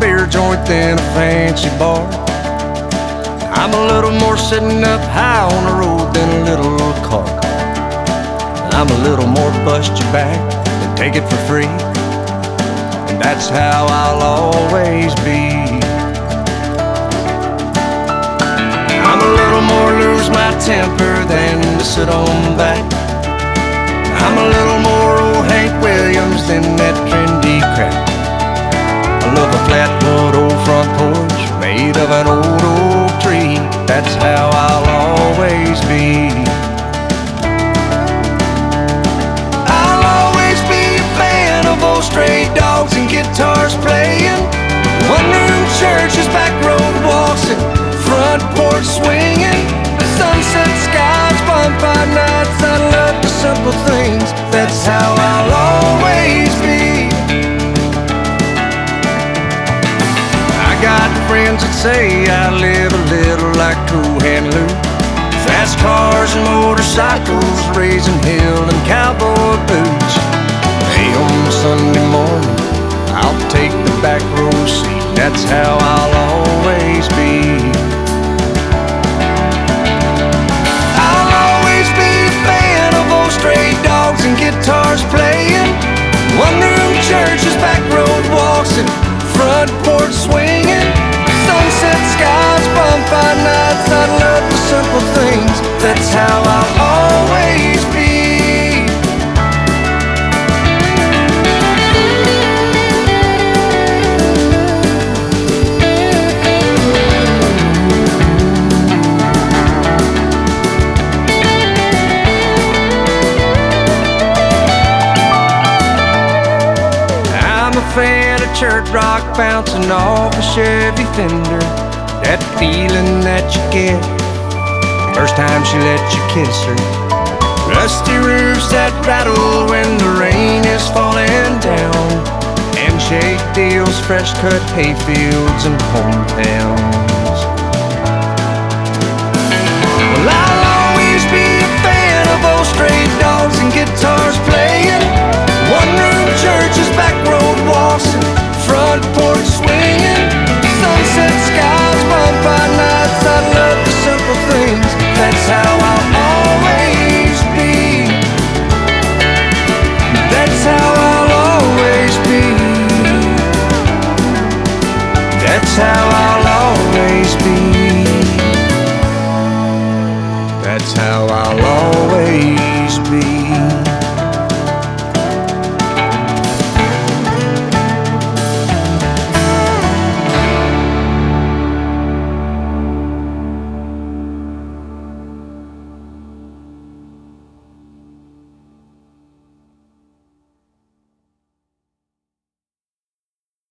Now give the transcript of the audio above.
beer joint than a fancy bar. I'm a little more sitting up high on the road than a little car. I'm a little more bust your back than take it for free. And that's how I'll always be. I'm a little more lose my temper than to sit on back. I'm a little more old Hank Williams than that trendy crap. I love a flatwood old front porch made of an old oak tree. That's how I'll always be. I'll always be a fan of old stray dogs and guitars playing, one-room churches, back road walks, and front porch swinging. Sunset skies, bonfire nights, I love the simple things. That's how I'll always be. I got friends that say I live a little like Cool Hand Luke. Fast cars and motorcycles, raising hell and cowboy boots. Hey, on Sunday morning, I'll take the back row seat. That's how I'll always be. Stray dogs and guitars playing, one-room churches, back road walks, and front porch swinging. Sunset skies, bonfire nights, I love the simple things. That's how I'll always be. Fan of church rock bouncing off a Chevy fender. That feeling that you get first time she let you kiss her. Rusty roofs that rattle when the rain is falling down. Handshake deals, fresh cut hayfields and hometowns. Well, I'll always be a fan of old stray dogs and guitars